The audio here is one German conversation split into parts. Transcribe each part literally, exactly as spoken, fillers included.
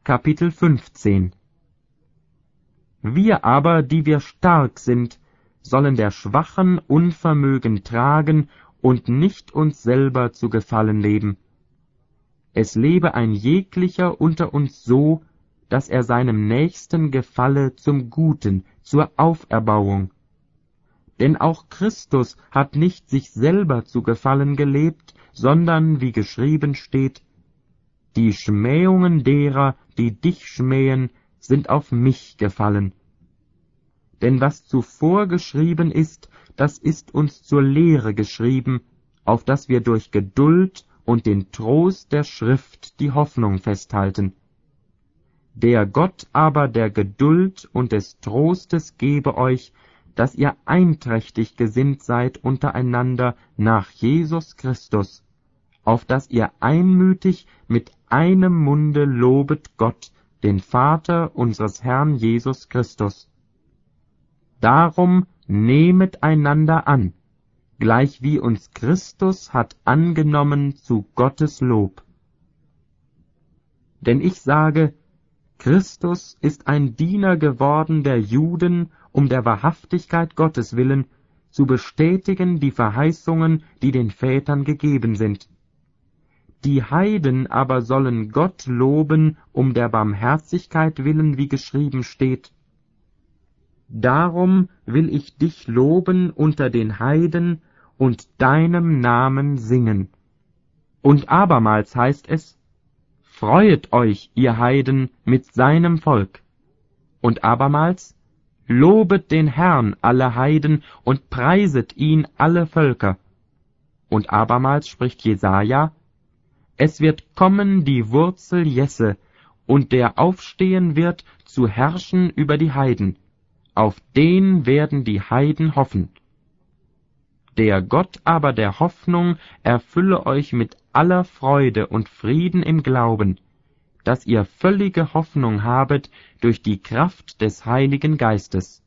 Kapitel fünfzehn. Wir aber, die wir stark sind, sollen der Schwachen Unvermögen tragen und nicht uns selber zu gefallen leben. Es lebe ein jeglicher unter uns so, dass er seinem Nächsten gefalle zum Guten, zur Auferbauung. Denn auch Christus hat nicht sich selber zu gefallen gelebt, sondern, wie geschrieben steht, die Schmähungen derer, die dich schmähen, sind auf mich gefallen. Denn was zuvor geschrieben ist, das ist uns zur Lehre geschrieben, auf dass wir durch Geduld und den Trost der Schrift die Hoffnung festhalten. Der Gott aber der Geduld und des Trostes gebe euch, dass ihr einträchtig gesinnt seid untereinander nach Jesus Christus, auf dass ihr einmütig mit einem Munde lobet Gott, den Vater unseres Herrn Jesus Christus. Darum nehmet einander an, gleichwie uns Christus hat angenommen zu Gottes Lob. Denn ich sage, Christus ist ein Diener geworden der Juden, um der Wahrhaftigkeit Gottes willen, zu bestätigen die Verheißungen, die den Vätern gegeben sind. Die Heiden aber sollen Gott loben, um der Barmherzigkeit willen, wie geschrieben steht. Darum will ich dich loben unter den Heiden und deinem Namen singen. Und abermals heißt es, Freuet euch, ihr Heiden, mit seinem Volk. Und abermals, lobet den Herrn alle Heiden und preiset ihn alle Völker. Und abermals spricht Jesaja, es wird kommen die Wurzel Jesse, und der aufstehen wird, zu herrschen über die Heiden. Auf den werden die Heiden hoffen. Der Gott aber der Hoffnung erfülle euch mit aller Freude und Frieden im Glauben, dass ihr völlige Hoffnung habet durch die Kraft des Heiligen Geistes.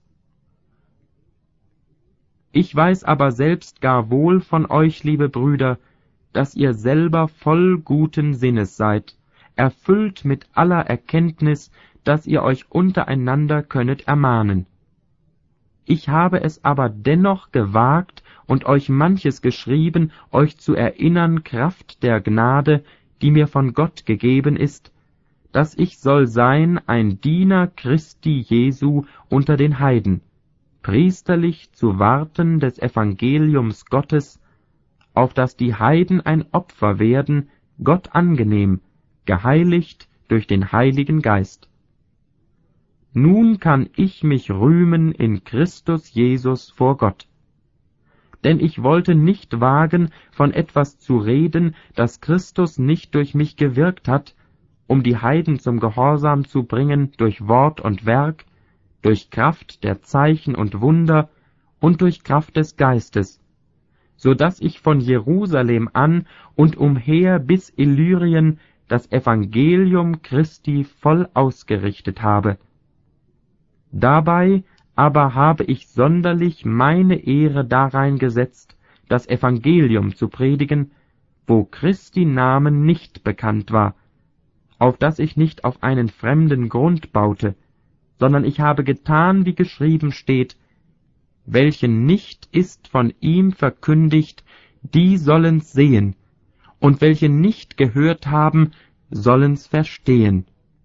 Ich weiß aber selbst gar wohl von euch, liebe Brüder, dass ihr selber voll guten Sinnes seid, erfüllt mit aller Erkenntnis, dass ihr euch untereinander könnet ermahnen. Ich habe es aber dennoch gewagt und euch manches geschrieben, euch zu erinnern Kraft der Gnade, die mir von Gott gegeben ist, dass ich soll sein ein Diener Christi Jesu unter den Heiden, priesterlich zu warten des Evangeliums Gottes, auf dass die Heiden ein Opfer werden, Gott angenehm, geheiligt durch den Heiligen Geist. Nun kann ich mich rühmen in Christus Jesus vor Gott. Denn ich wollte nicht wagen, von etwas zu reden, das Christus nicht durch mich gewirkt hat, um die Heiden zum Gehorsam zu bringen durch Wort und Werk, durch Kraft der Zeichen und Wunder und durch Kraft des Geistes, so dass ich von Jerusalem an und umher bis Illyrien das Evangelium Christi voll ausgerichtet habe. Dabei aber habe ich sonderlich meine Ehre darein gesetzt, das Evangelium zu predigen, wo Christi Namen nicht bekannt war, auf dass ich nicht auf einen fremden Grund baute, sondern ich habe getan, wie geschrieben steht, welchen nicht ist von ihm verkündigt, die sollen's sehen, und welche nicht gehört haben, sollen's verstehen.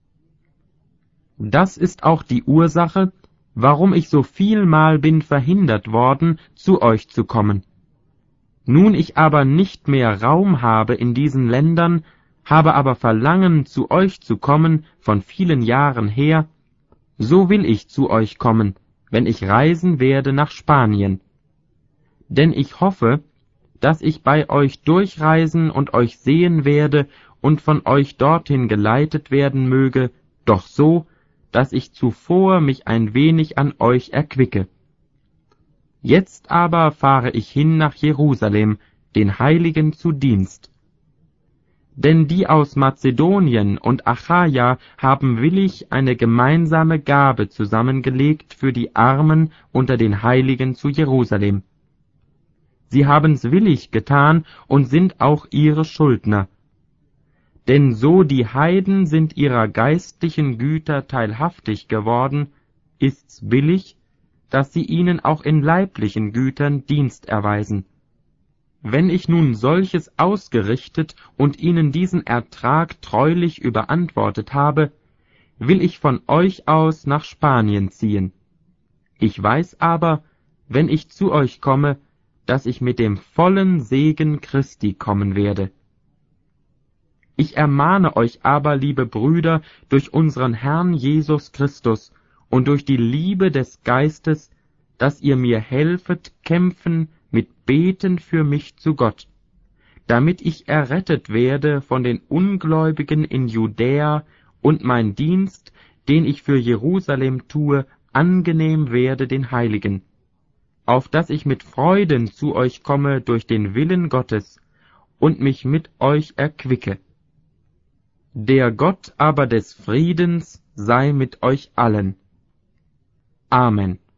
Das ist auch die Ursache, warum ich so vielmal bin verhindert worden, zu euch zu kommen. Nun ich aber nicht mehr Raum habe in diesen Ländern, habe aber Verlangen, zu euch zu kommen von vielen Jahren her, so will ich zu euch kommen, wenn ich reisen werde nach Spanien. Denn ich hoffe, dass ich bei euch durchreisen und euch sehen werde und von euch dorthin geleitet werden möge, doch so, dass ich zuvor mich ein wenig an euch erquicke. Jetzt aber fahre ich hin nach Jerusalem, den Heiligen zu Dienst. Denn die aus Mazedonien und Achaia haben willig eine gemeinsame Gabe zusammengelegt für die Armen unter den Heiligen zu Jerusalem. Sie haben's willig getan und sind auch ihre Schuldner. Denn so die Heiden sind ihrer geistlichen Güter teilhaftig geworden, ist's billig, dass sie ihnen auch in leiblichen Gütern Dienst erweisen. Wenn ich nun solches ausgerichtet und ihnen diesen Ertrag treulich überantwortet habe, will ich von euch aus nach Spanien ziehen. Ich weiß aber, wenn ich zu euch komme, dass ich mit dem vollen Segen Christi kommen werde. Ich ermahne euch aber, liebe Brüder, durch unseren Herrn Jesus Christus und durch die Liebe des Geistes, dass ihr mir helfet, kämpfen mit Beten für mich zu Gott, damit ich errettet werde von den Ungläubigen in Judäa und mein Dienst, den ich für Jerusalem tue, angenehm werde den Heiligen, auf dass ich mit Freuden zu euch komme durch den Willen Gottes und mich mit euch erquicke. Der Gott aber des Friedens sei mit euch allen. Amen.